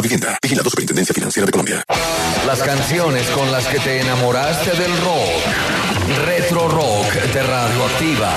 a vivienda. Vigilado Superintendencia Financiera de Colombia. Las canciones con las que te enamoraste del rock. Retro Rock de Radioactiva.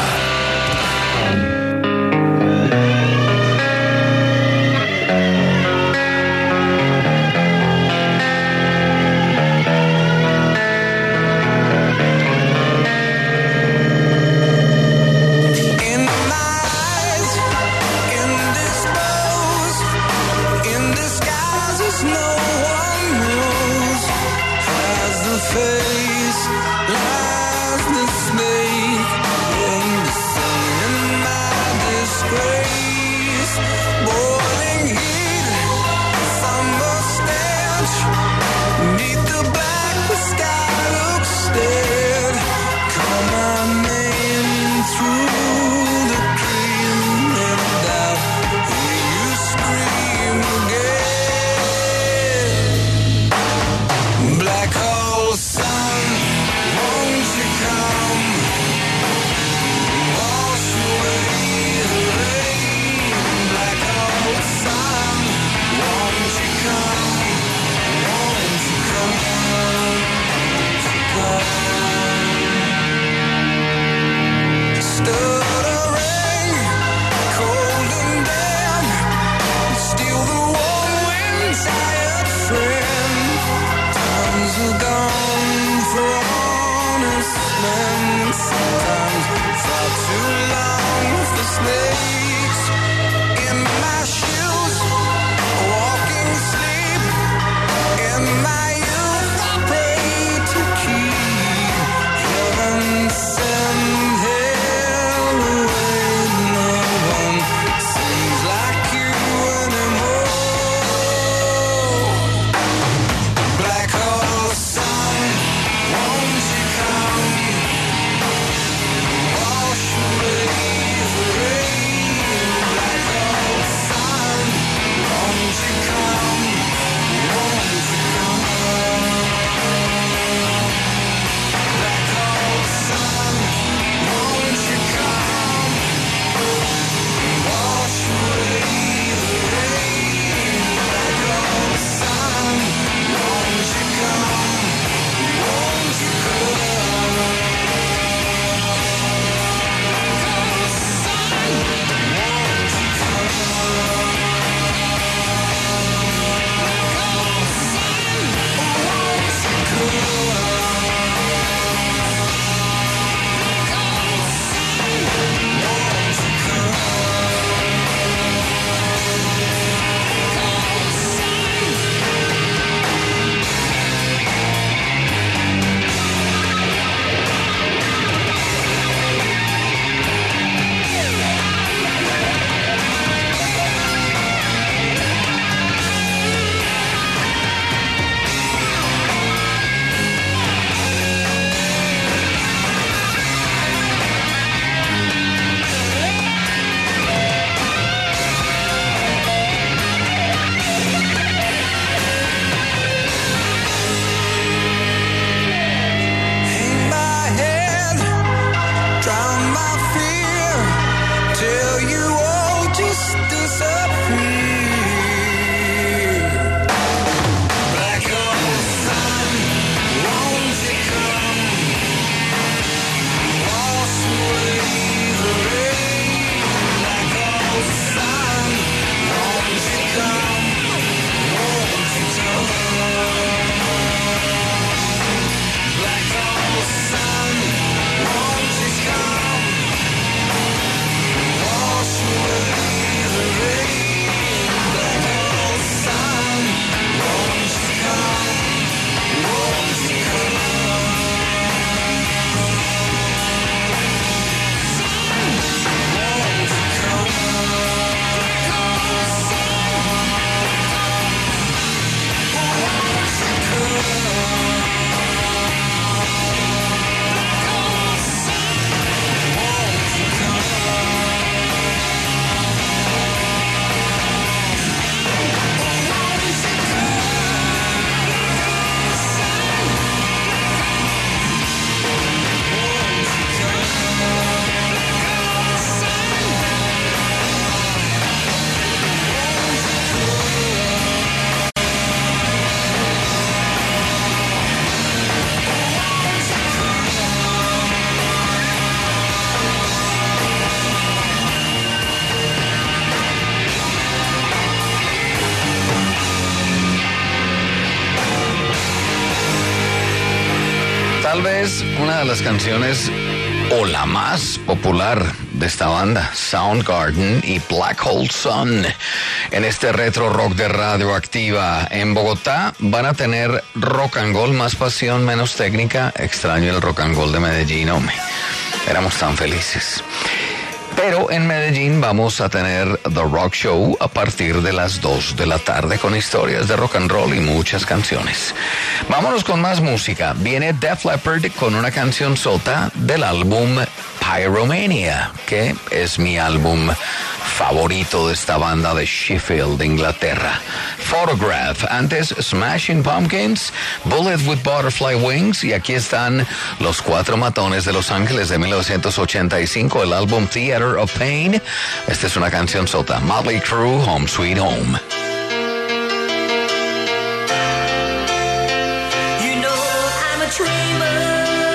Tal vez una de las canciones o la más popular de esta banda, Soundgarden y Black Hole Sun. En este retro rock de Radioactiva en Bogotá van a tener rock and roll, más pasión, menos técnica. Extraño el rock and roll de Medellín, hombre. Éramos tan felices. Pero en Medellín vamos a tener The Rock Show a partir de las 2 de la tarde con historias de rock and roll y muchas canciones. Vámonos con más música. Viene Def Leppard con una canción sota del álbum Pyromania, que es mi álbum favorito de esta banda de Sheffield, Inglaterra. Photograph, antes Smashing Pumpkins, Bullet with Butterfly Wings, y aquí están Los Cuatro Matones de Los Ángeles de 1985, el álbum Theater of Pain. Esta es una canción sota, Motley Crue, Home Sweet Home. You know I'm a dreamer.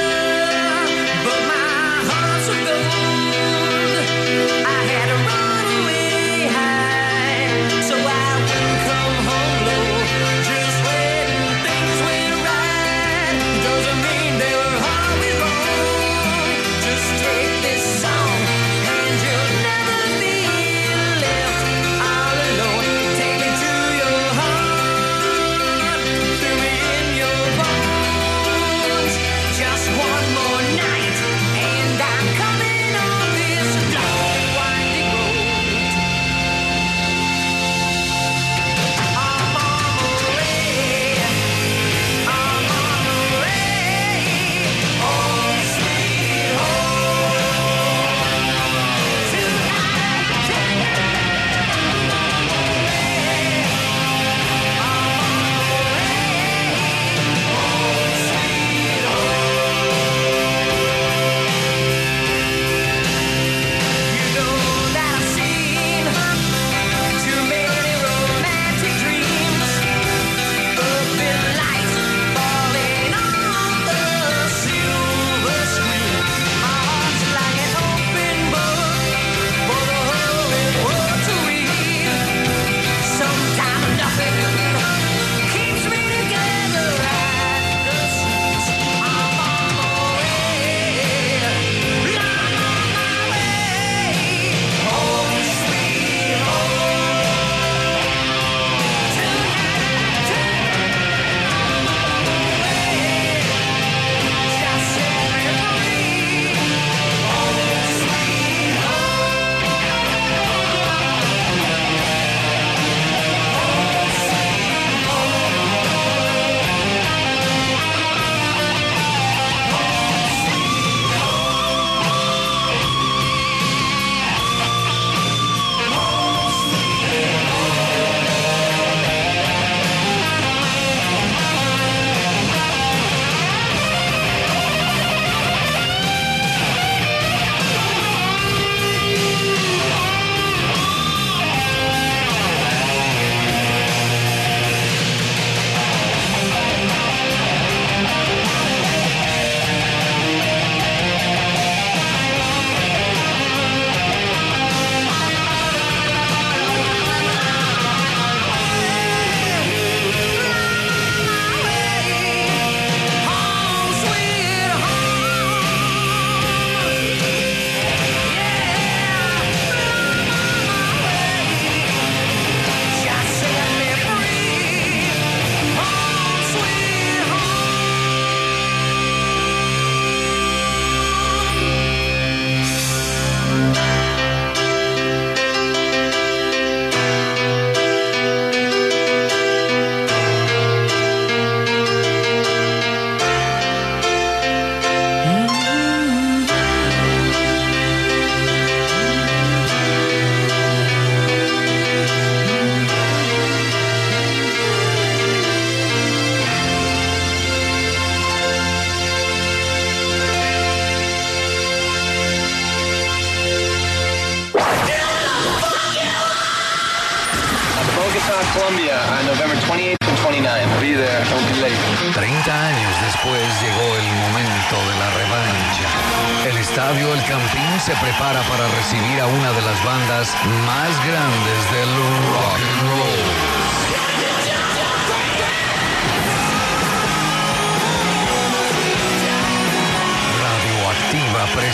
Columbia on November 28th and 29th. Be there, don't be late. 30 años después llegó el momento de la revancha. El estadio El Campín se prepara para recibir a una de las bandas más grandes del rock and roll.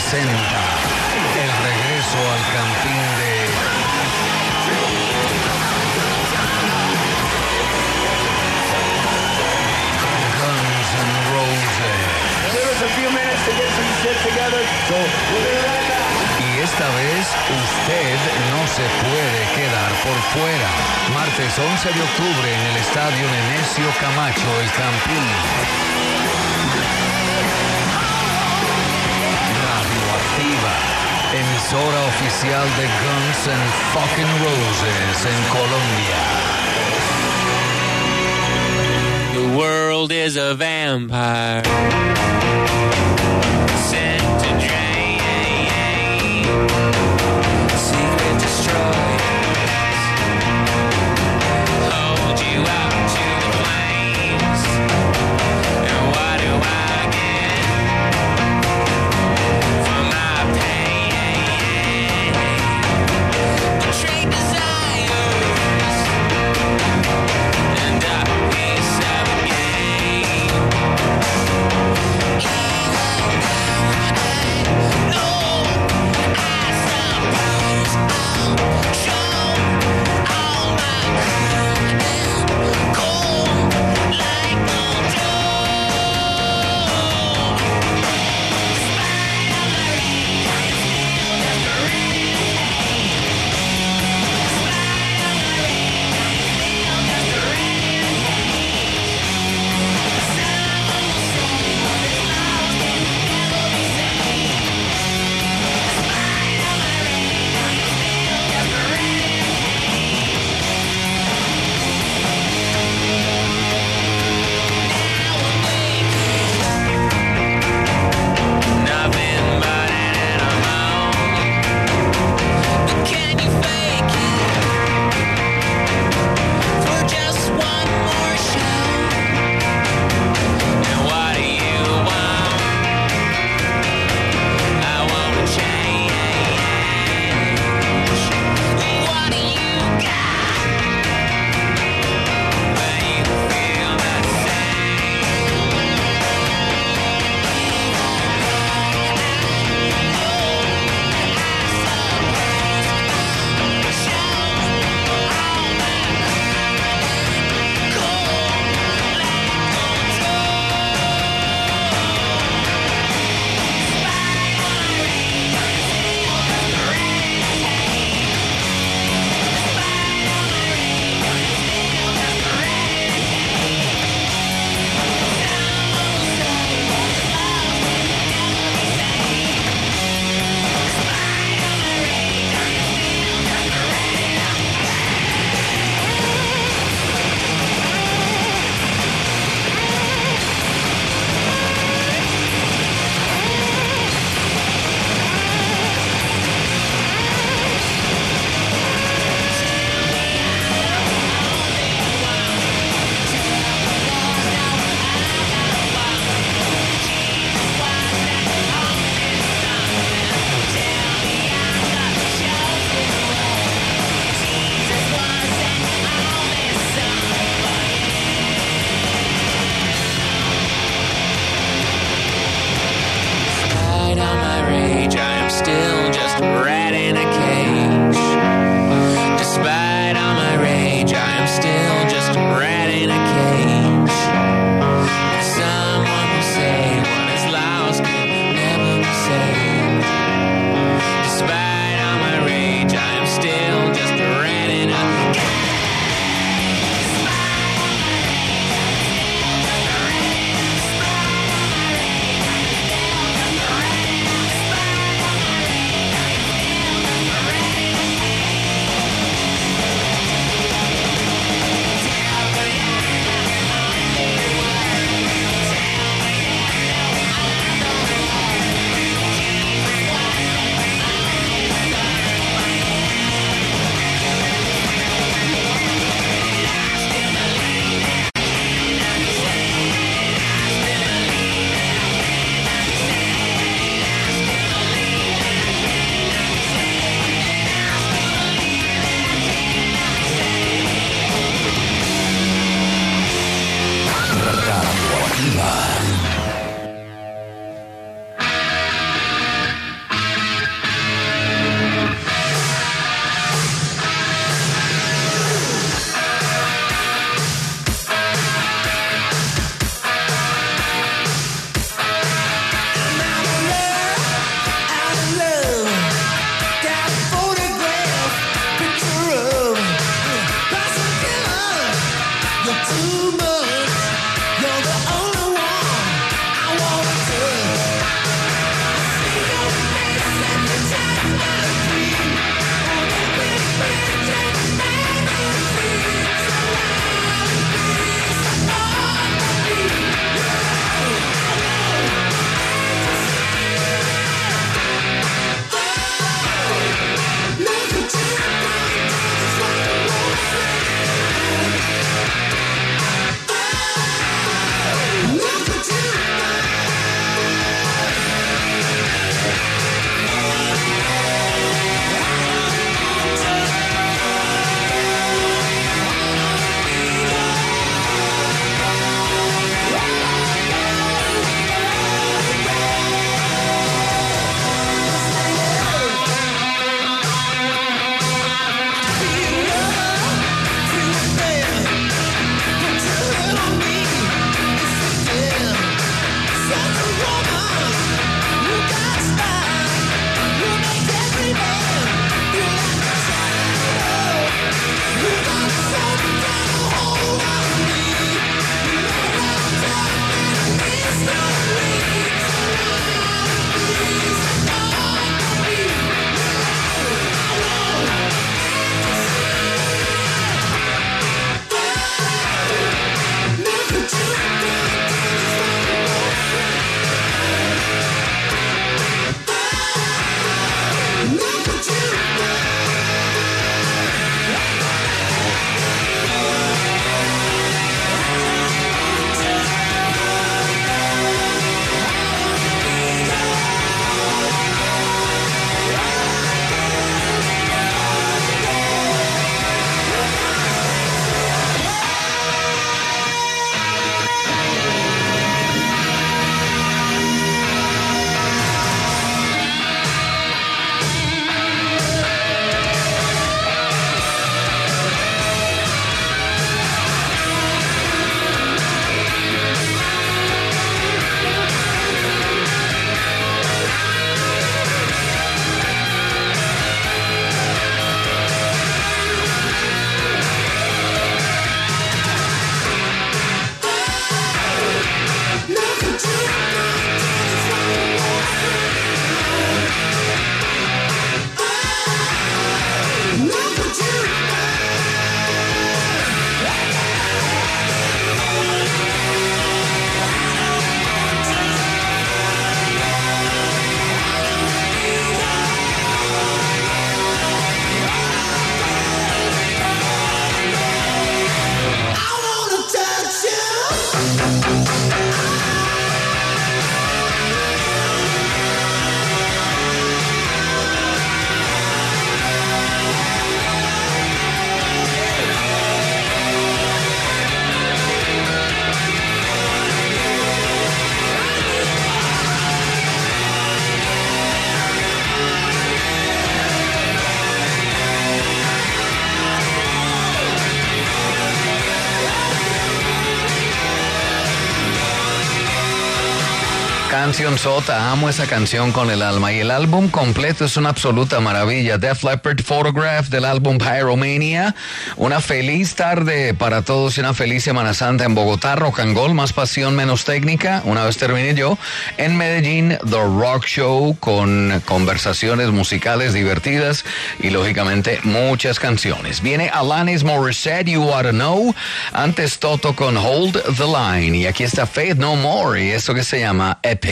presenta el regreso al campín de Guns N' Roses. Give us a few minutes to get some shit together, so we'll be right back. Y esta vez usted no se puede quedar por fuera. Martes 11 de octubre en el Estadio Nemesio Camacho, El Campín. Radioactiva, emisora oficial de Guns N' fucking Roses en Colombia. The world is a vampire. Sent to drain. Secret destroyers. Hold you up to the flames. And what do I get for my pain? Betrayed desires. And a piece of a game. Canción sota, amo esa canción con el alma y el álbum completo es una absoluta maravilla. Def Leppard Photograph del álbum Pyromania. Una feliz tarde para todos y una feliz Semana Santa en Bogotá. Rock and Roll, más pasión, menos técnica. Una vez termine yo, en Medellín, The Rock Show con conversaciones musicales divertidas y lógicamente muchas canciones. Viene Alanis Morissette, You Oughta Know. Antes Toto con Hold the Line. Y aquí está Faith No More y esto que se llama Epic.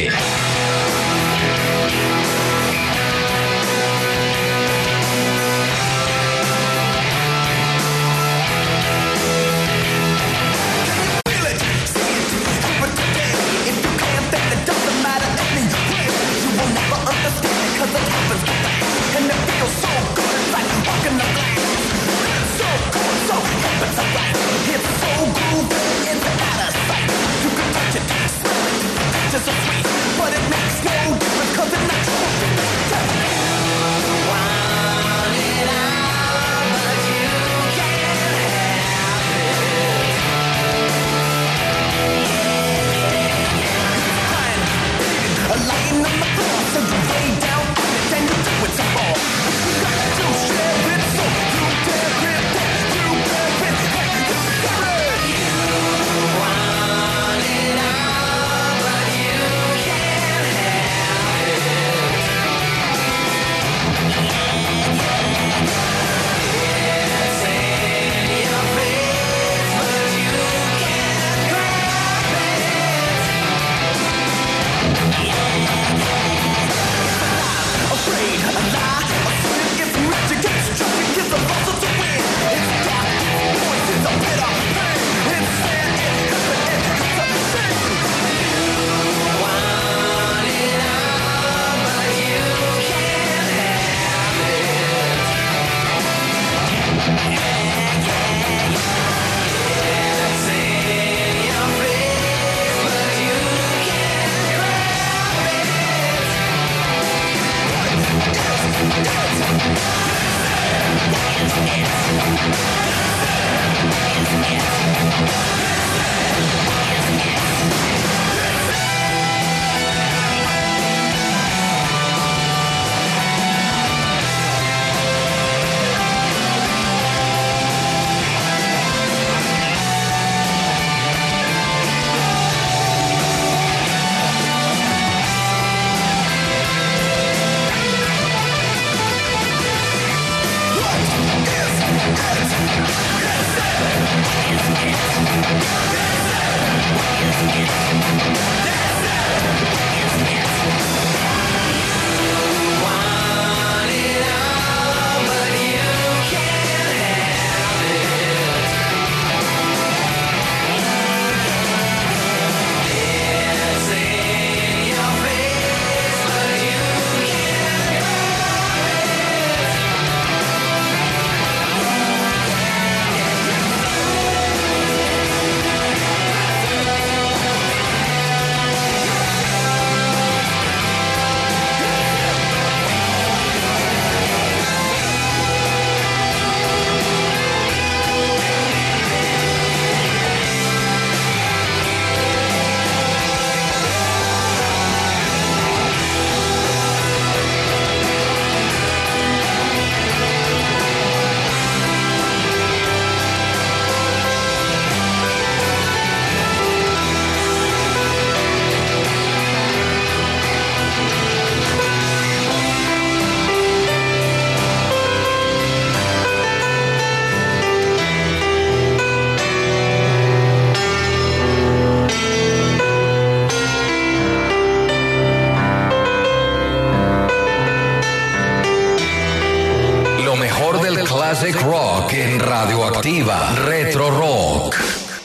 But it Classic Rock en Radioactiva. Retro Rock.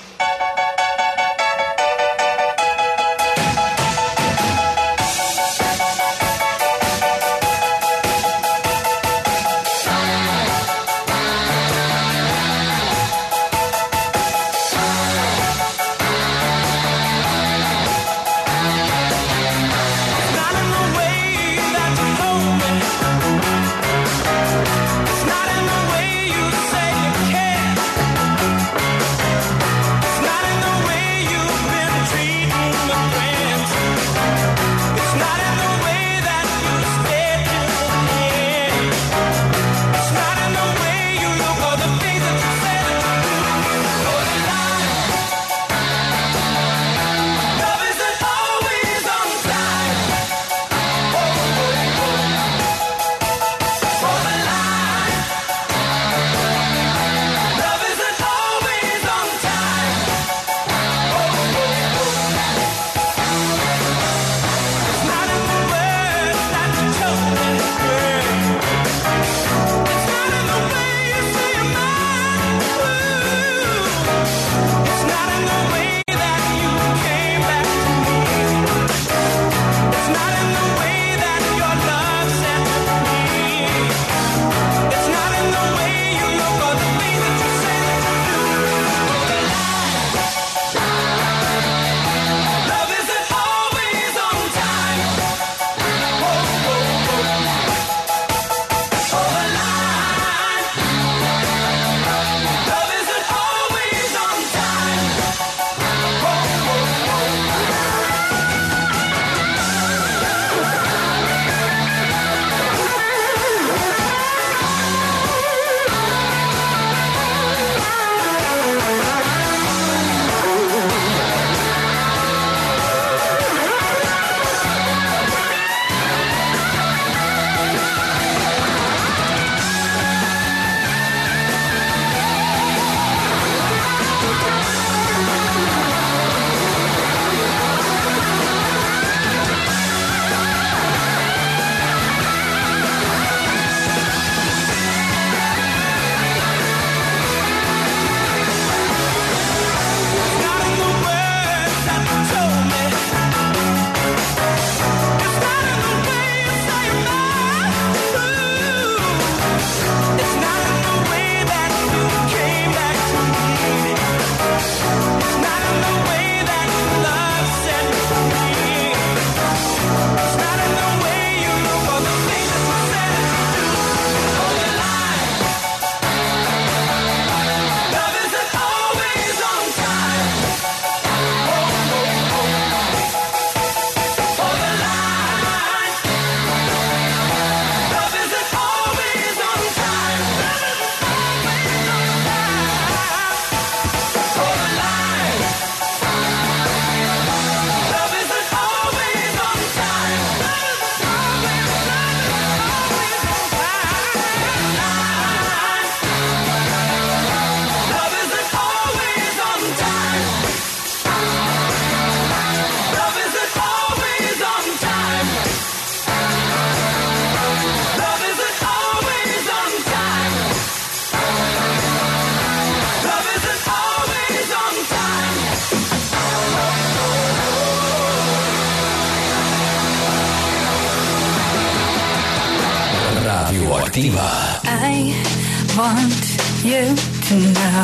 Radioactiva. I want you to know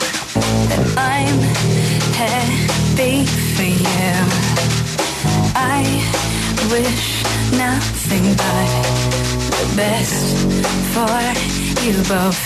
that I'm happy for you. I wish nothing but the best for you both.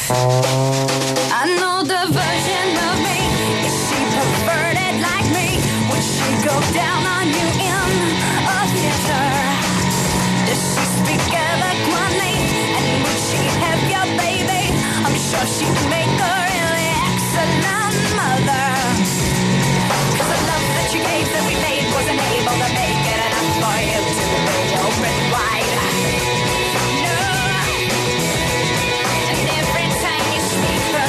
I know the version of me. Is she perverted like me? Would she go down on you in a theater? Does she speak eloquently? And would she have your baby? I'm sure she'd make a really excellent mother. 'Cause the love that you gave that we made wasn't able to make it enough for you to be open wide. No. And every time you speak her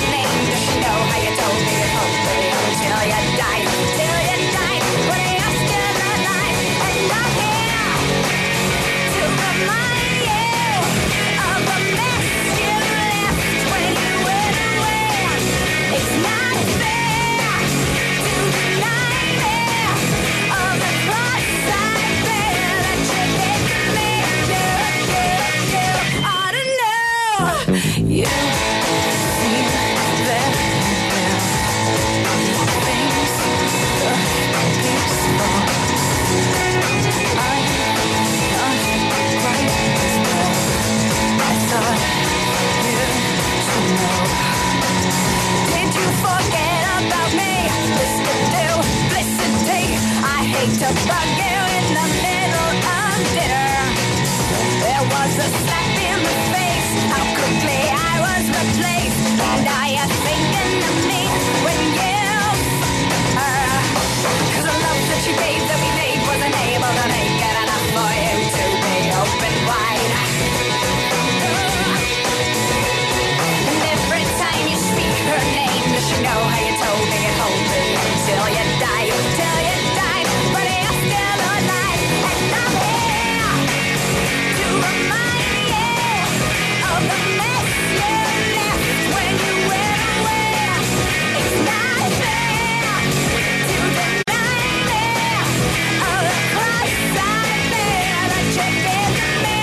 hate to bug you in the middle of dinner. There was a slap in the face, how quickly I was replaced. Now you're thinking of me when you cause the love that you gave that we made wasn't able to make it enough for you to be open wide. And every time you speak her name, does she know how you told me you'd hold me until you died, till you died, but you're still alive, and I'm here to remind you of the mess you left when you went away. It's not fair to deny me of the cross-eyed man that you gave to me.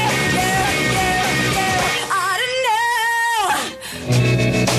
You ought to know.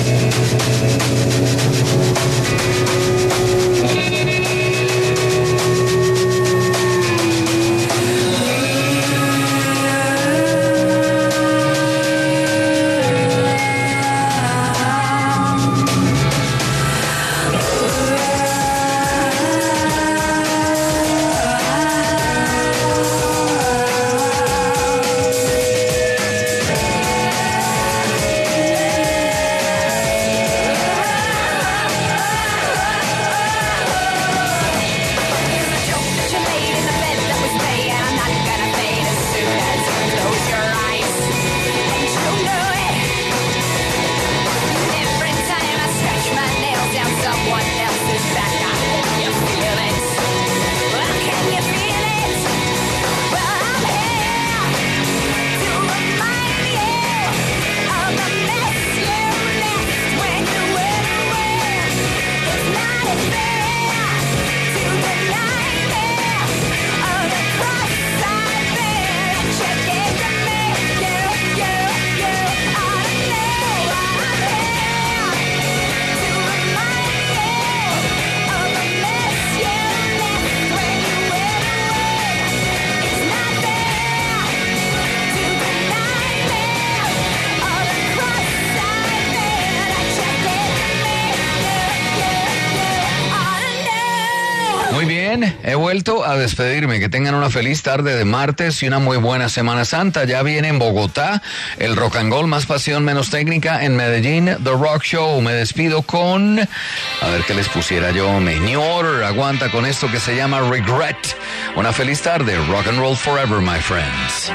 Muy bien, he vuelto a despedirme. Que tengan una feliz tarde de martes y una muy buena Semana Santa. Ya viene en Bogotá el Rock and Roll, más pasión, menos técnica. En Medellín, The Rock Show. Me despido con... A ver qué les pusiera yo. New Order aguanta con esto que se llama Regret. Una feliz tarde. Rock and Roll forever, my friends.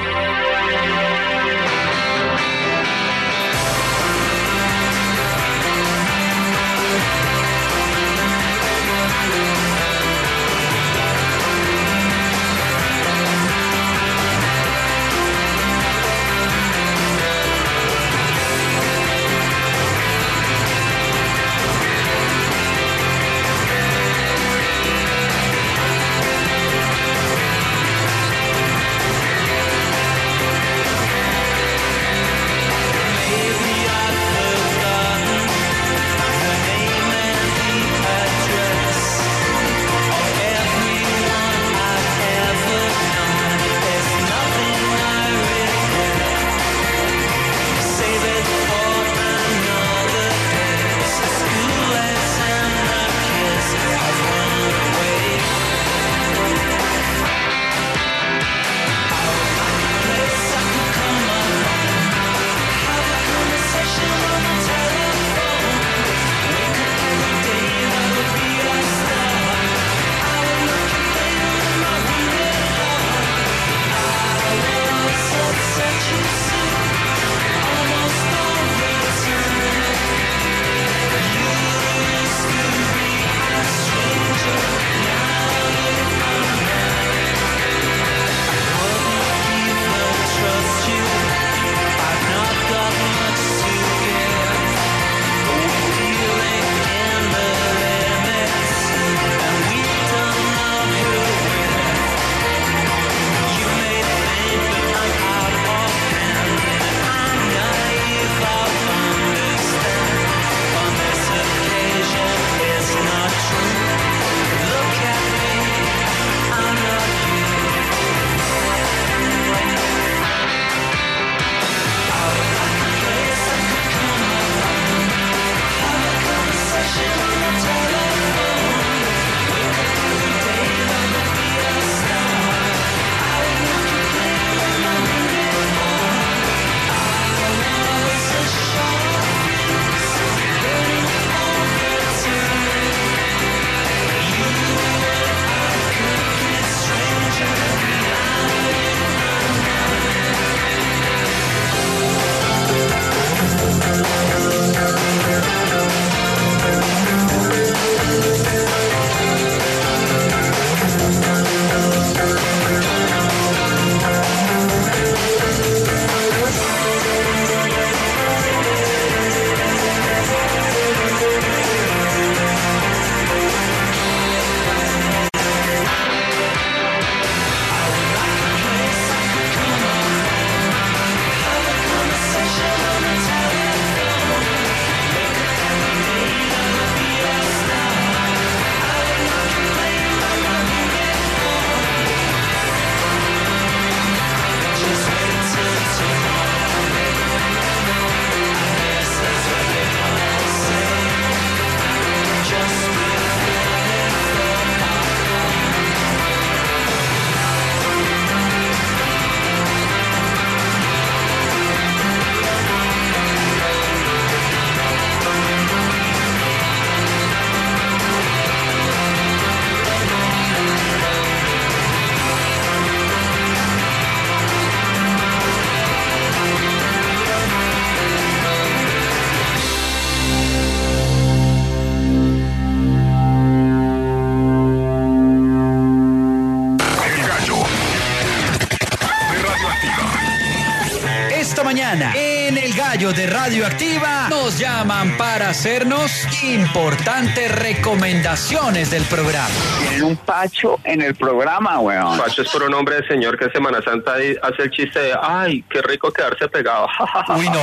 mañana, en El Gallo de Radioactiva, nos llaman para hacernos importantes recomendaciones del programa. Tienen un Pacho en el programa, weón. Pacho es por un hombre de señor que en Semana Santa hace el chiste de ay, qué rico quedarse pegado. Uy, no.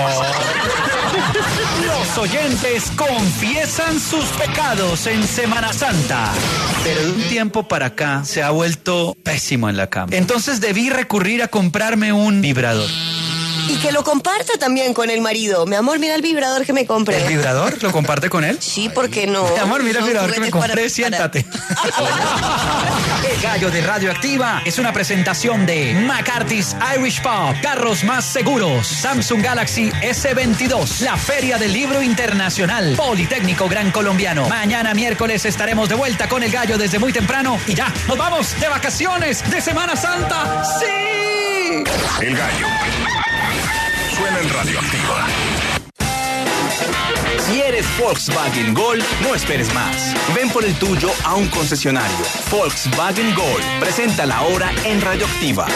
Los oyentes confiesan sus pecados en Semana Santa. Pero de un tiempo para acá se ha vuelto pésimo en la cama. Entonces debí recurrir a comprarme un vibrador. Y que lo comparta también con el marido. Mi amor, mira el vibrador que me compré. ¿El vibrador? ¿Lo comparte con él? Sí, ¿por qué no? Mi amor, mira el Son vibrador que me juguetes compré, para- siéntate. El Gallo de Radioactiva es una presentación de McCarthy's Irish Pub, Carros Más Seguros, Samsung Galaxy S22, la Feria del Libro Internacional, Politécnico Gran Colombiano. Mañana miércoles estaremos de vuelta con El Gallo desde muy temprano y ya, nos vamos de vacaciones de Semana Santa. ¡Sí! El Gallo. Suena en Radioactiva. Si eres Volkswagen Gol, no esperes más. Ven por el tuyo a un concesionario. Volkswagen Gol presenta la hora en Radioactiva.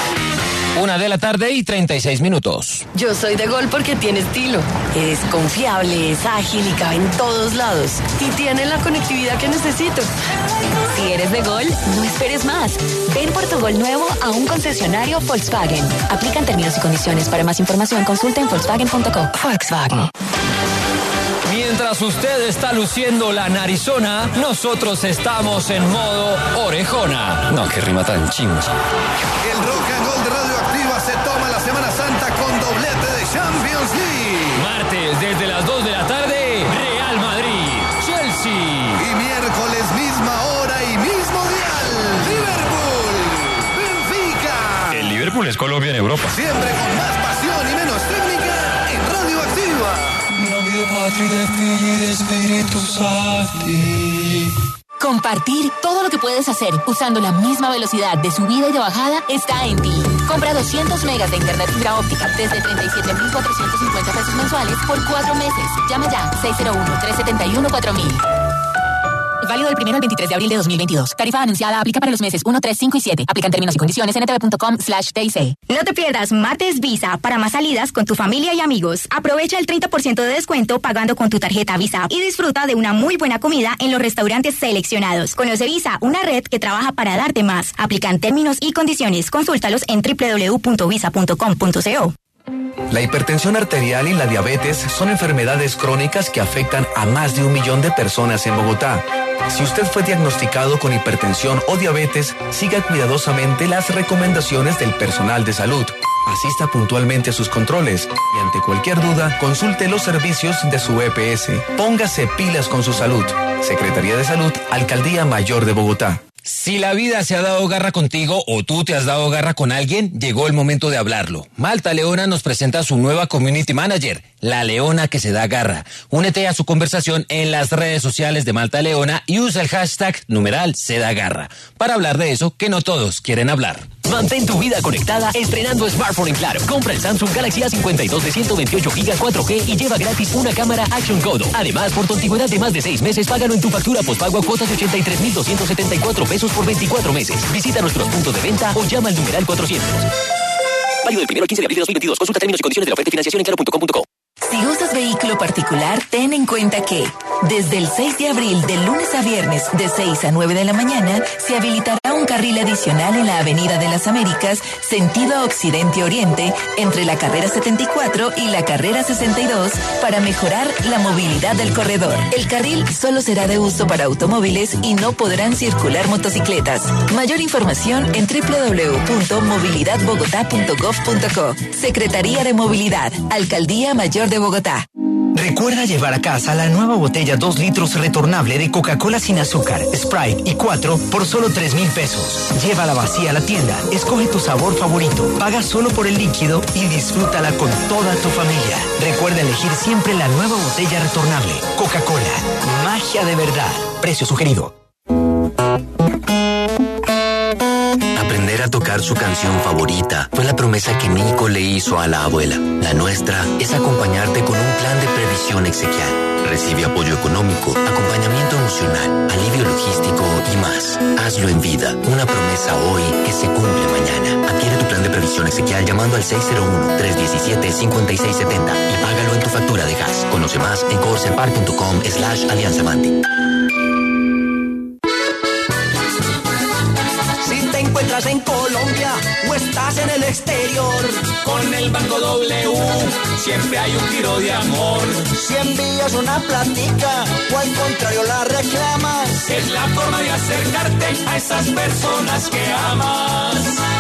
1:36 p.m. Yo soy de Gol porque tiene estilo. Es confiable, es ágil y cabe en todos lados. Y tiene la conectividad que necesito. Si eres de Gol, no esperes más. Ven por tu Gol nuevo a un concesionario Volkswagen. Aplican términos y condiciones. Para más información, consulta en Volkswagen.co. Volkswagen. Mientras usted está luciendo la narizona, nosotros estamos en modo orejona. No, qué rima tan chincha. El Rock and Roll de Radioactiva se toma la Semana Santa con doblete de Champions League. Martes, desde las 2 de la tarde, Real Madrid, Chelsea. Y miércoles, misma hora y mismo dial, Liverpool, Benfica. El Liverpool es Colombia en Europa. Siempre con más pasión y menos técnica en Radioactiva. Compartir todo lo que puedes hacer usando la misma velocidad de subida y de bajada está en ti. Compra 200 megas de internet fibra óptica desde 37.450 pesos mensuales por 4 meses. Llama ya 601-371-4000. Válido del 1 al 23 de abril de 2022. Tarifa anunciada aplica para los meses 1, 3, 5 y 7. Aplican términos y condiciones en ntv.com/TIC. No te pierdas Martes Visa para más salidas con tu familia y amigos. Aprovecha el 30% de descuento pagando con tu tarjeta Visa y disfruta de una muy buena comida en los restaurantes seleccionados. Conoce Visa, una red que trabaja para darte más. Aplican términos y condiciones. Consúltalos en www.visa.com.co. La hipertensión arterial y la diabetes son enfermedades crónicas que afectan a más de 1 millón de personas en Bogotá. Si usted fue diagnosticado con hipertensión o diabetes, siga cuidadosamente las recomendaciones del personal de salud. Asista puntualmente a sus controles y ante cualquier duda, consulte los servicios de su EPS. Póngase pilas con su salud. Secretaría de Salud, Alcaldía Mayor de Bogotá. Si la vida se ha dado garra contigo o tú te has dado garra con alguien, llegó el momento de hablarlo. Malta Leona nos presenta su nueva Community Manager, la Leona que se da garra. Únete a su conversación en las redes sociales de Malta Leona y usa el hashtag #SeDaGarra para hablar de eso que no todos quieren hablar. Mantén tu vida conectada estrenando smartphone en Claro. Compra el Samsung Galaxy A52 de 128 GB 4G y lleva gratis una cámara Action Godo. Además, por tu antigüedad de más de 6 meses, págalo en tu factura postpago a cuotas de 83.274 pesos por 24 meses. Visita nuestros puntos de venta o llama al numeral 400. Válido del 1 al 15 de abril de 2022. Consulta términos y condiciones de la oferta y financiación en claro.com.co. Si usas vehículo particular, ten en cuenta que desde el 6 de abril, de lunes a viernes, de 6 a 9 de la mañana, se habilitará un carril adicional en la Avenida de las Américas, sentido occidente-oriente, entre la carrera 74 y la carrera 62, para mejorar la movilidad del corredor. El carril solo será de uso para automóviles y no podrán circular motocicletas. Mayor información en www.movilidadbogotá.gov.co. Secretaría de Movilidad, Alcaldía Mayor de Bogotá. Recuerda llevar a casa la nueva botella 2 litros retornable de Coca-Cola sin azúcar, Sprite y 4 por solo 3,000 pesos. Llévala vacía a la tienda, escoge tu sabor favorito, paga solo por el líquido y disfrútala con toda tu familia. Recuerda elegir siempre la nueva botella retornable. Coca-Cola, magia de verdad. Precio sugerido. Aprender a tocar cantar su canción favorita. Fue la promesa que Nico le hizo a la abuela. La nuestra es acompañarte con un plan de previsión exequial. Recibe apoyo económico, acompañamiento emocional, alivio logístico y más. Hazlo en vida. Una promesa hoy que se cumple mañana. Adquiere tu plan de previsión exequial llamando al 601-317-5670 y págalo en tu factura de gas. Conoce más en corserpar.com/alianzamante. Encuentras en Colombia o estás en el exterior, con el Banco W siempre hay un giro de amor. Si envías una plática o al contrario la reclamas, es la forma de acercarte a esas personas que amas.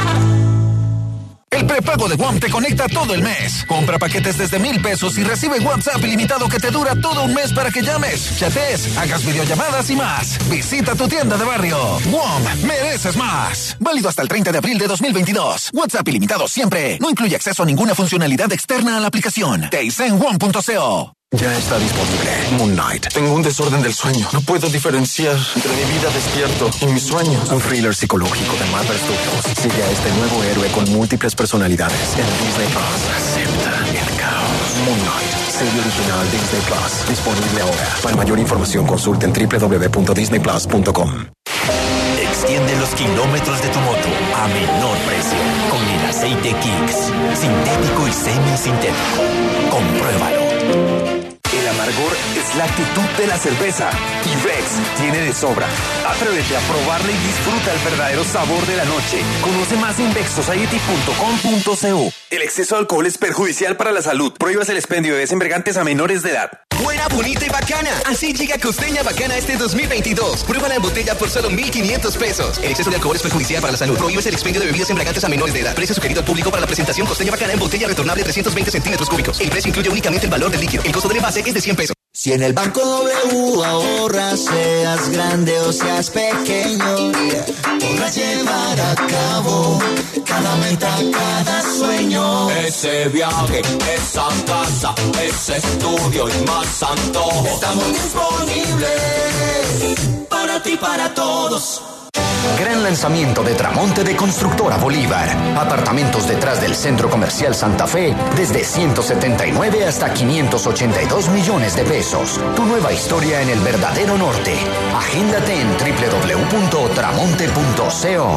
El prepago de WOM te conecta todo el mes. Compra paquetes desde 1,000 pesos y recibe WhatsApp ilimitado que te dura todo un mes para que llames, chatees, hagas videollamadas y más. Visita tu tienda de barrio. WOM, mereces más. Válido hasta el 30 de abril de 2022. WhatsApp ilimitado siempre. No incluye acceso a ninguna funcionalidad externa a la aplicación. Te hice en WOM.co. Ya está disponible Moon Knight. Tengo un desorden del sueño. No puedo diferenciar entre mi vida despierto y mis sueños. Un thriller psicológico de Marvel Studios sigue a este nuevo héroe con múltiples personalidades en Disney Plus. Acepta el caos. Moon Knight, serie original Disney Plus. Disponible ahora. Para mayor información consulte en www.disneyplus.com. Extiende los kilómetros de tu moto a menor precio con el aceite Kicks. Sintético y semi-sintético. Compruébalo. El amargor es la actitud de la cerveza y Bex tiene de sobra. Atrévete a probarla y disfruta el verdadero sabor de la noche. Conoce más en bexsociety.com.co. El exceso de alcohol es perjudicial para la salud. Prohíbas el expendio de bebidas embriagantes a menores de edad. Buena, bonita y bacana. Así llega Costeña Bacana este 2022. Pruébala en botella por solo 1,500 pesos. El exceso de alcohol es perjudicial para la salud. Prohíbes el expendio de bebidas embriagantes a menores de edad. Precio sugerido al público para la presentación Costeña Bacana en botella retornable 320 centímetros cúbicos. El precio incluye únicamente el valor del líquido. El costo del envase es de 100 pesos. Si en el Banco W ahorras, seas grande o seas pequeño, podrás llevar a cabo cada meta, cada sueño. Ese viaje, esa casa, ese estudio y más antojo. Estamos disponibles para ti, para todos. Gran lanzamiento de Tramonte de Constructora Bolívar. Apartamentos detrás del Centro Comercial Santa Fe desde 179 hasta 582 millones de pesos. Tu nueva historia en el verdadero norte. Agéndate en www.tramonte.co.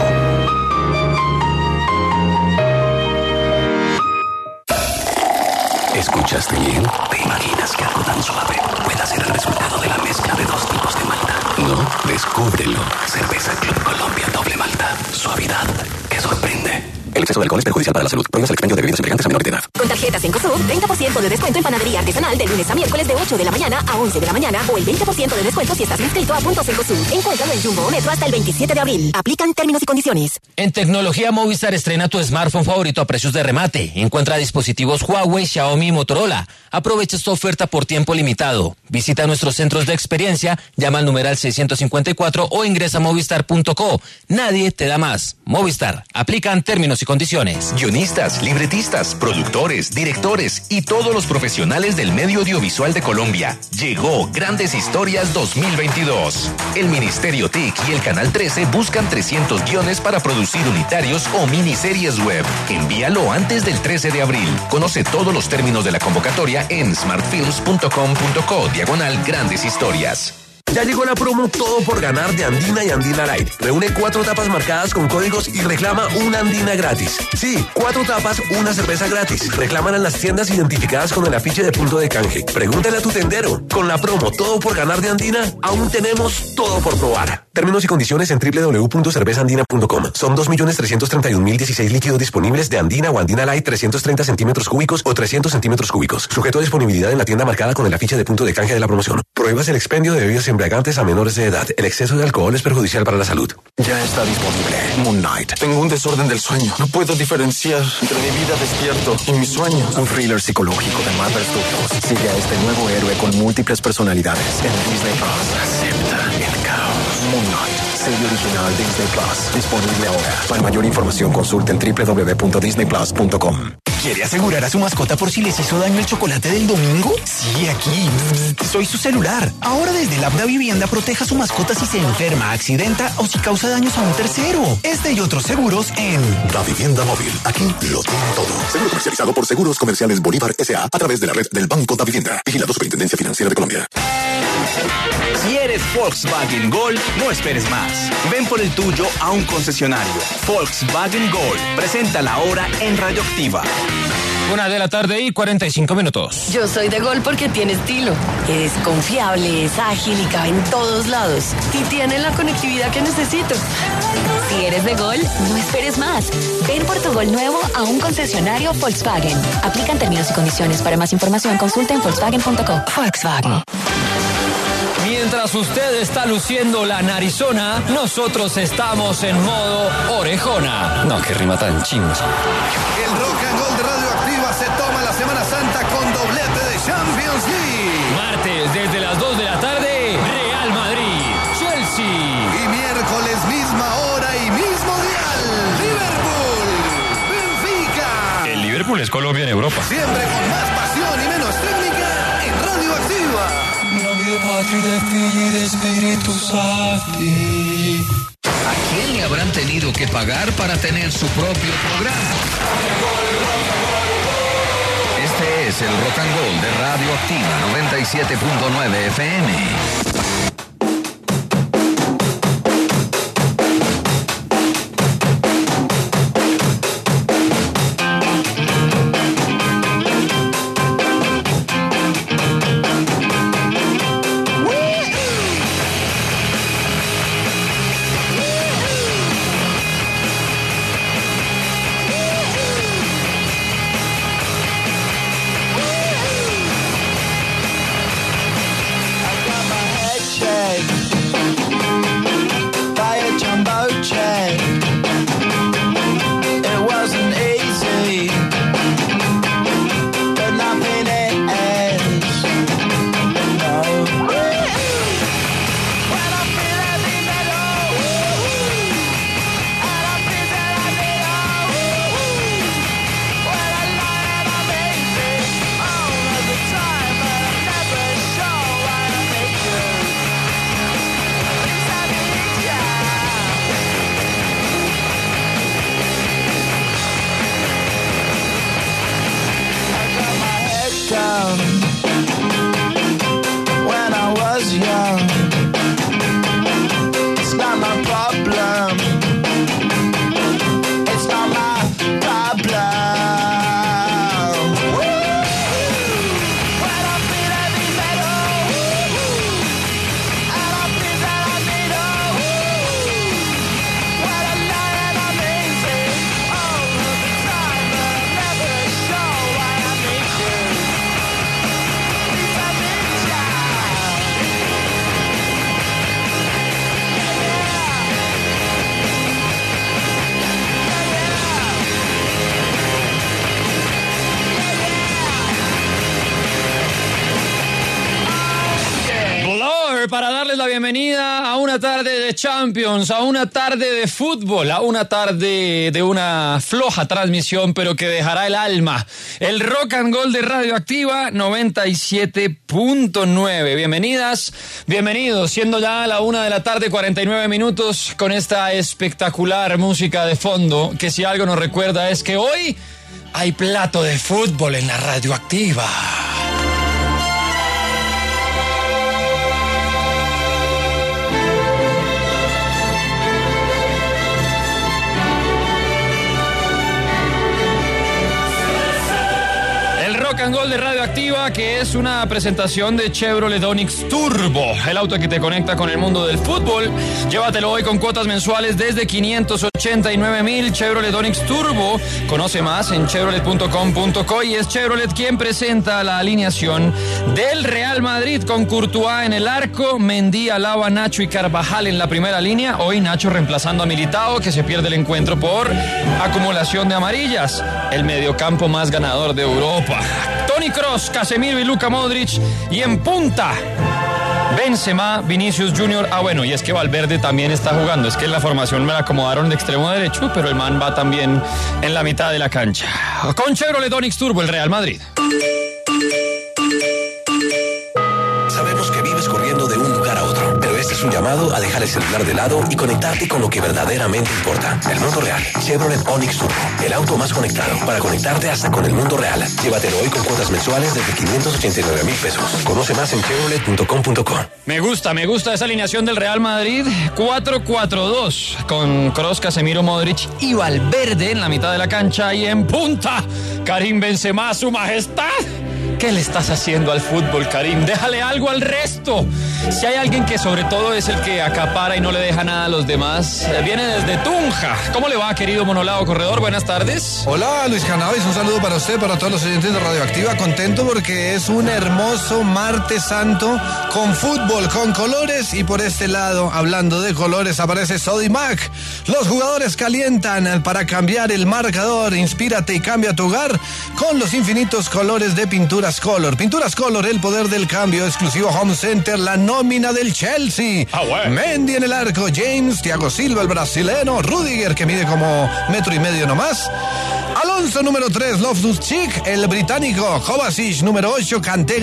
¿Escuchaste bien? ¿Te imaginas que algo tan suave pueda ser el resultado de la mezcla de dos tipos de malta? No, descúbrelo. Cerveza Club Colombia Doble Malta. Suavidad que sorprende. El exceso de alcohol es perjudicial para la salud. Prohíbas el expendio de bebidas embriagantes a menores de edad. Con tarjetas Encosud, 30% de descuento en panadería artesanal de lunes a miércoles de 8 de la mañana a 11 de la mañana o el 20% de descuento si estás inscrito a Puntos Encosud. Encuéntralo en Jumbo o Metro hasta el 27 de abril. Aplican términos y condiciones. En tecnología Movistar estrena tu smartphone favorito a precios de remate. Encuentra dispositivos Huawei, Xiaomi y Motorola. Aprovecha esta oferta por tiempo limitado. Visita nuestros centros de experiencia, llama al numeral 654 o ingresa a movistar.co. Nadie te da más. Movistar. Aplican términos y condiciones. Guionistas, libretistas, productores, directores y todos los profesionales del medio audiovisual de Colombia. Llegó Grandes Historias 2022. El Ministerio TIC y el Canal 13 buscan 300 guiones para producir unitarios o miniseries web. Envíalo antes del 13 de abril. Conoce todos los términos de la convocatoria en smartfilms.com.co/Grandes Historias. Ya llegó la promo Todo por Ganar de Andina y Andina Light. Reúne 4 tapas marcadas con códigos y reclama una Andina gratis. Sí, 4 tapas, una cerveza gratis. Reclaman en las tiendas identificadas con el afiche de punto de canje. Pregúntale a tu tendero. Con la promo Todo por Ganar de Andina, aún tenemos todo por probar. Términos y condiciones en www.cervezaandina.com. Son 2.331.016 líquidos disponibles de Andina o Andina Light 330 centímetros cúbicos o 300 centímetros cúbicos. Sujeto a disponibilidad en la tienda marcada con el afiche de punto de canje de la promoción. Prohíbas el expendio de bebidas embriagantes a menores de edad. El exceso de alcohol es perjudicial para la salud. Ya está disponible Moon Knight. Tengo un desorden del sueño. No puedo diferenciar entre mi vida despierto y mis sueños. Un thriller psicológico de Marvel Studios sigue a este nuevo héroe con múltiples personalidades en Disney Plus. Acepta el caos. Moon Knight, serie original Disney Plus. Disponible ahora. Para mayor información consulte en www.disneyplus.com. ¿Quiere asegurar a su mascota por si les hizo daño el chocolate del domingo? Sí, aquí. Soy su celular. Ahora desde el app Davivienda proteja a su mascota si se enferma, accidenta o si causa daños a un tercero. Este y otros seguros en Davivienda Móvil. Aquí lo tienen todo. Seguro comercializado por Seguros Comerciales Bolívar S.A. a través de la red del Banco Davivienda. Vigilado Superintendencia Financiera de Colombia. Si eres Volkswagen Gol, no esperes más. Ven por el tuyo a un concesionario. Volkswagen Gol. Presenta la hora en Radioactiva. 1:45 p.m. Yo soy de Gol porque tiene estilo. Es confiable, es ágil y cabe en todos lados. Y tiene la conectividad que necesito. Si eres de Gol, no esperes más. Ven por tu Gol nuevo a un concesionario Volkswagen. Aplican términos y condiciones. Para más información, consulta en volkswagen.co. Volkswagen. Mientras usted está luciendo la narizona, nosotros estamos en modo orejona. No, qué rima tan chimba. El Rock and Gold de Radioactiva se toma la Semana Santa con doblete de Champions League. Martes, desde las 2 de la tarde, Real Madrid, Chelsea. Y miércoles, misma hora y mismo dial, Liverpool, Benfica. El Liverpool es Colombia en Europa. Siempre con más pasión y menos técnica en Radioactiva. ¿A quién le habrán tenido que pagar para tener su propio programa? Este es el Rock and Roll de Radioactiva 97.9 FM. Para darles la bienvenida a una tarde de Champions, a una tarde de fútbol, a una tarde de una floja transmisión, pero que dejará el alma. El Rock and Roll de Radioactiva 97.9. Bienvenidas, bienvenidos, siendo ya la 1:49 p.m. con esta espectacular música de fondo, que si algo nos recuerda es que hoy hay plato de fútbol en la Radioactiva. Rock and Roll de Radioactiva, que es una presentación de Chevrolet Onix Turbo, el auto que te conecta con el mundo del fútbol. Llévatelo hoy con cuotas mensuales desde 589,000. Chevrolet Onix Turbo. Conoce más en chevrolet.com.co, y es Chevrolet quien presenta la alineación del Real Madrid con Courtois en el arco, Mendy, Alaba, Nacho y Carvajal en la primera línea. Hoy Nacho reemplazando a Militao, que se pierde el encuentro por acumulación de amarillas. El mediocampo más ganador de Europa. Toni Kroos, Casemiro y Luka Modric. Y en punta, Benzema, Vinicius Junior. Bueno, y es que Valverde también está jugando. Es que en la formación me la acomodaron de extremo derecho, pero el man va también en la mitad de la cancha. Con Chevrolet Onix Turbo, el Real Madrid. Sabemos que vives corriendo de un lugar a otro, pero este es un llamado a dejar el celular de lado y conectarte con lo que verdaderamente importa. El mundo real. Chevrolet Onix Turbo, el auto más conectado para conectarte hasta con el mundo real. Llévatelo hoy con cuotas mensuales desde 589,000 pesos. Conoce más en chevrolet.com.co. Me gusta esa alineación del Real Madrid. 4-4-2 con Kroos, Casemiro, Modric y Valverde en la mitad de la cancha y en punta Karim Benzema, su majestad. ¿Qué le estás haciendo al fútbol, Karim? Déjale algo al resto. Si hay alguien que sobre todo es el que acapara y no le deja nada a los demás, viene desde Tunja. ¿Cómo le va, querido Monolao Corredor? Buenas tardes. Hola, Luis Cannabis, un saludo para usted, para todos los oyentes de Radioactiva. Contento porque es un hermoso martes santo con fútbol, con colores. Y por este lado, hablando de colores, aparece Sodimac. Los jugadores calientan para cambiar el marcador. Inspírate y cambia tu hogar con los infinitos colores de Pinturas Color. Pinturas Color, el poder del cambio. Exclusivo Home Center, la nómina del Chelsea. Mendy en el arco, James, Thiago Silva, el brasileño, Rudiger, que mide como 1,5 metros nomás. Alonso, número 3, Loftus-Cheek, el británico. Kovacic, número 8, Kanté,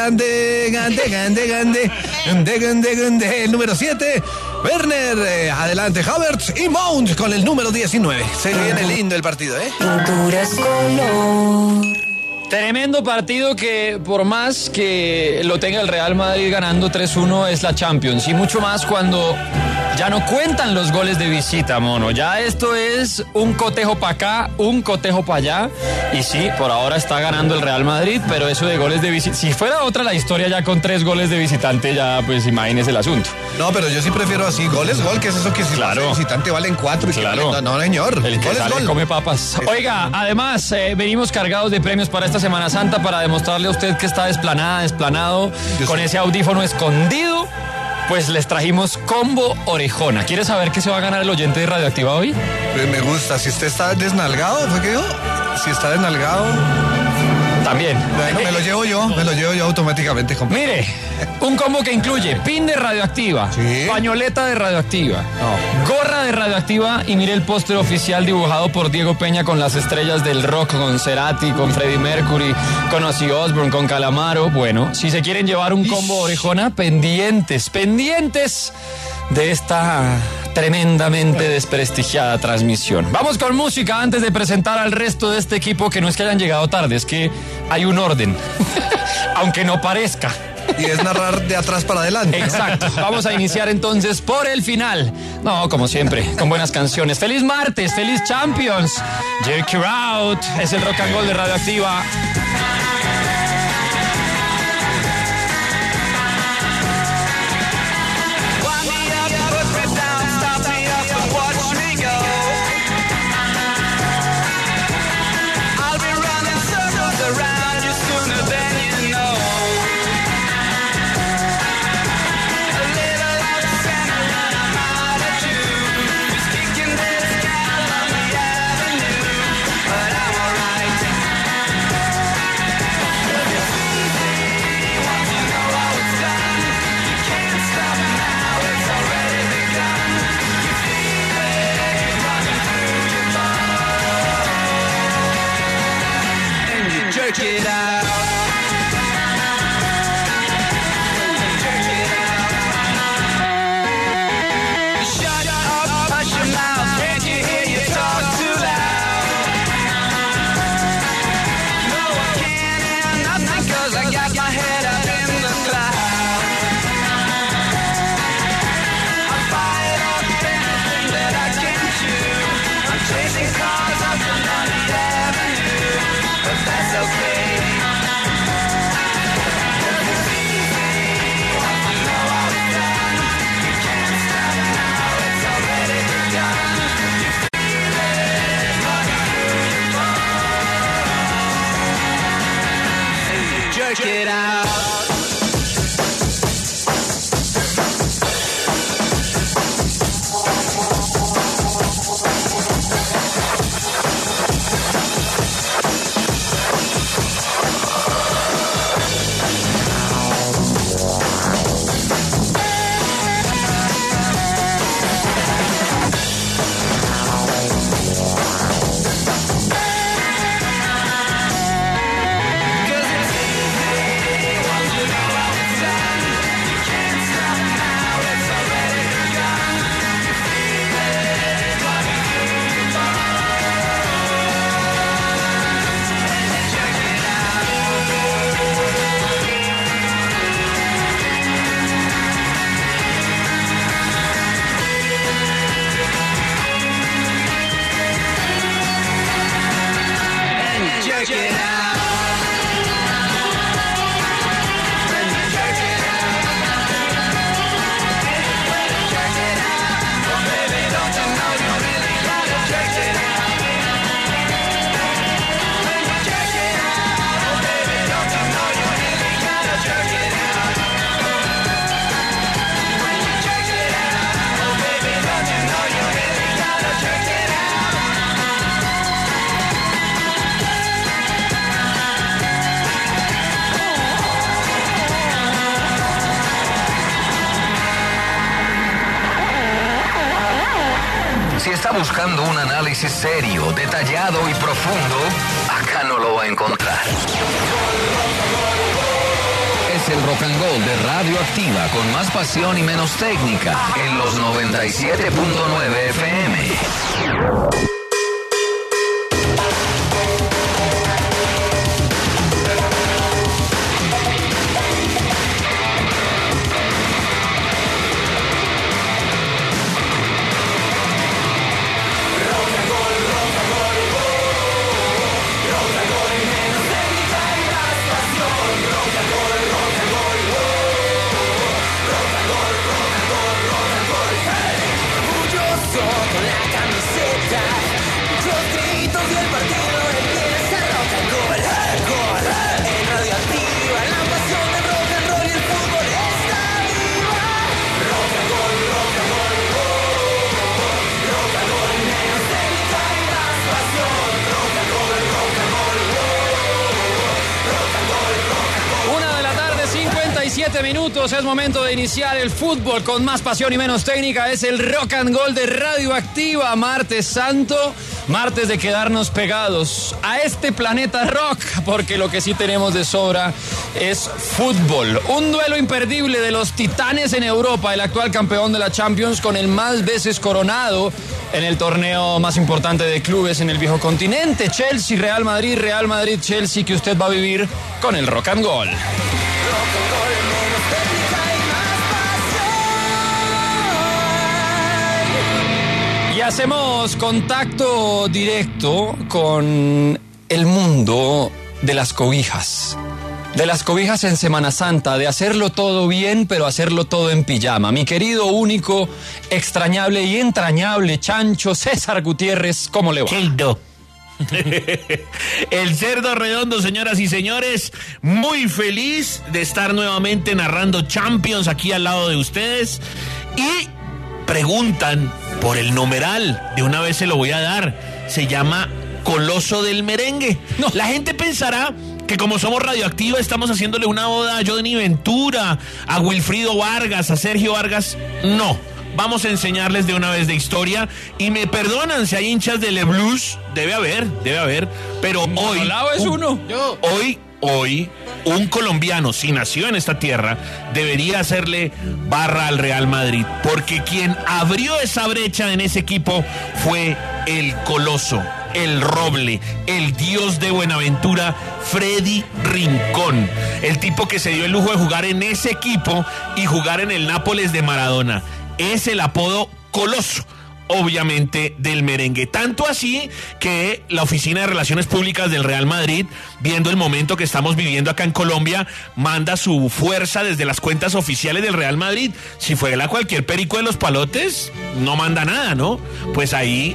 el número 7. Werner, adelante Havertz y Mount con el número 19. Se viene lindo el partido, Pinturas Color. Tremendo partido que por más que lo tenga el Real Madrid ganando 3-1 es la Champions y mucho más cuando ya no cuentan los goles de visita, mono. Ya esto es un cotejo para acá, un cotejo para allá y sí, por ahora está ganando el Real Madrid, pero eso de goles de visita, si fuera otra la historia ya con 3 goles de visitante ya pues imagínese el asunto. No, pero yo sí prefiero así, gol, que es eso que si claro. El visitante valen 4 y claro. No, señor. El que sale come papas. Oiga, además venimos cargados de premios para esta Semana Santa para demostrarle a usted que está desplanado, con ese audífono escondido. Pues les trajimos combo orejona. ¿Quiere saber qué se va a ganar el oyente de Radioactiva hoy? Pues me gusta. Si usted está desnalgado, ¿fue que yo? Si está desnalgado... También. Bueno, me lo llevo yo automáticamente. Mire, un combo que incluye pin de Radioactiva, ¿sí? Pañoleta de Radioactiva, gorra de Radioactiva y mire el póster oficial dibujado por Diego Peña con las estrellas del rock, con Cerati, con Freddie Mercury, con Ozzy Osbourne, con Calamaro. Bueno, si se quieren llevar un combo orejona, pendientes de esta tremendamente desprestigiada transmisión. Vamos con música antes de presentar al resto de este equipo, que no es que hayan llegado tarde, es que hay un orden, aunque no parezca. Y es narrar de atrás para adelante. Exacto. Vamos a iniciar entonces por el final. No, como siempre, con buenas canciones. ¡Feliz martes! ¡Feliz Champions! Jerk You Out. Es el rock and roll de Radioactiva. Jerk it out. Shut up, hush your mouth. Can't you hear you talk too loud? No, I can't hear nothing 'cause I got my head up in the clouds. I fight off anything that I can chew. I'm chasing cars up the Money Avenue, but that's okay. está buscando un análisis serio, detallado y profundo, acá no lo va a encontrar. Es el Rock and Roll de Radio Activa, con más pasión y menos técnica, en los 97.9 FM. Minutos, es momento de iniciar el fútbol con más pasión y menos técnica. Es el Rock and Roll de Radio Activa. Martes Santo, martes de quedarnos pegados a este planeta rock, porque lo que sí tenemos de sobra es fútbol. Un duelo imperdible de los titanes en Europa, el actual campeón de la Champions con el más veces coronado en el torneo más importante de clubes en el viejo continente. Chelsea, Real Madrid, Chelsea, que usted va a vivir con el Rock and Roll. Y hacemos contacto directo con el mundo de las cobijas. De las cobijas en Semana Santa, de hacerlo todo bien, pero hacerlo todo en pijama. Mi querido, único, extrañable y entrañable Chancho César Gutiérrez, ¿cómo le va? Childo. El cerdo redondo, señoras y señores, muy feliz de estar nuevamente narrando Champions aquí al lado de ustedes. Y preguntan por el numeral, de una vez se lo voy a dar, se llama Coloso del Merengue. No. La gente pensará que como somos Radioactiva estamos haciéndole una oda a Johnny Ventura, a Wilfrido Vargas, a Sergio Vargas. No. Vamos a enseñarles de una vez de historia. Y me perdonan si hay hinchas de Le Blues. Debe haber. Pero hoy... es uno. Hoy, un colombiano, si nació en esta tierra, debería hacerle barra al Real Madrid. Porque quien abrió esa brecha en ese equipo fue el Coloso, el Roble, el dios de Buenaventura, Freddy Rincón. El tipo que se dio el lujo de jugar en ese equipo y jugar en el Nápoles de Maradona. Es el apodo Coloso, obviamente, del merengue. Tanto así que la Oficina de Relaciones Públicas del Real Madrid, viendo el momento que estamos viviendo acá en Colombia, manda su fuerza desde las cuentas oficiales del Real Madrid. Si fuera cualquier perico de los palotes, no manda nada, ¿no? Pues ahí